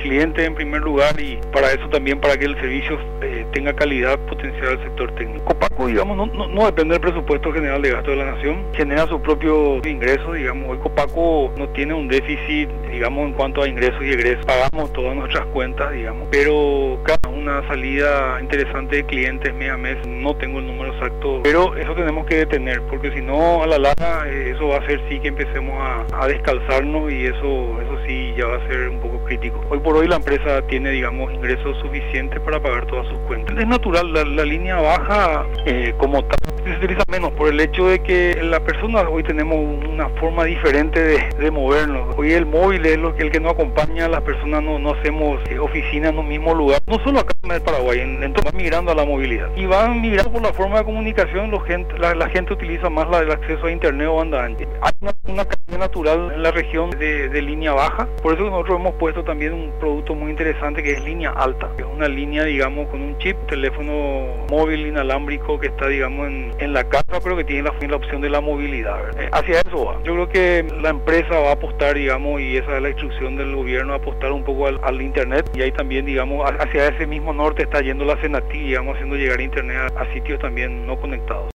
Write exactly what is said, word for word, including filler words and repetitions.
cliente en primer lugar y para eso también para que el servicio eh, tenga calidad potencial al sector técnico. Copaco, digamos, no, no, no depende del presupuesto general de gasto de la nación, genera su propio ingreso, digamos. Hoy Copaco no tiene un déficit, digamos, en cuanto a ingresos y egresos, pagamos todas nuestras cuentas, digamos, pero cada una salida interesante de clientes mes a mes, no tengo el número exacto, pero eso tenemos que detener, porque si no, a la larga, eh, eso va a hacer sí que empecemos a, a descalzarnos y eso, eso sí ya va a ser un poco crítico. Hoy por hoy la empresa tiene, digamos, ingresos suficientes para pagar todas sus cuentas. Es natural, la, la línea baja eh, como tal se utiliza menos por el hecho de que la persona, hoy tenemos una forma diferente de, de movernos. Hoy el móvil es lo que, el que nos acompaña, las personas no, no hacemos eh, oficina en un mismo lugar, no solo acá en el Paraguay, en, en, van migrando a la movilidad y van migrando por la forma de comunicación. Los gente, la, la gente utiliza más la, el acceso a internet o banda ancha. Hay una, una cadena natural en la región de, de línea baja, por eso nosotros hemos puesto también un producto muy interesante que es línea alta, que es una línea, digamos, con un chip, teléfono móvil inalámbrico que está, digamos, en, en la casa, pero que tiene la, la opción de la movilidad, ¿verdad? Hacia eso va. Yo creo que la empresa va a apostar, digamos, y esa es la instrucción del gobierno, a apostar un poco al, al internet, y ahí también, digamos, hacia ese mismo norte está yendo la Senati, digamos, haciendo llegar internet a, a sitios también no conectados.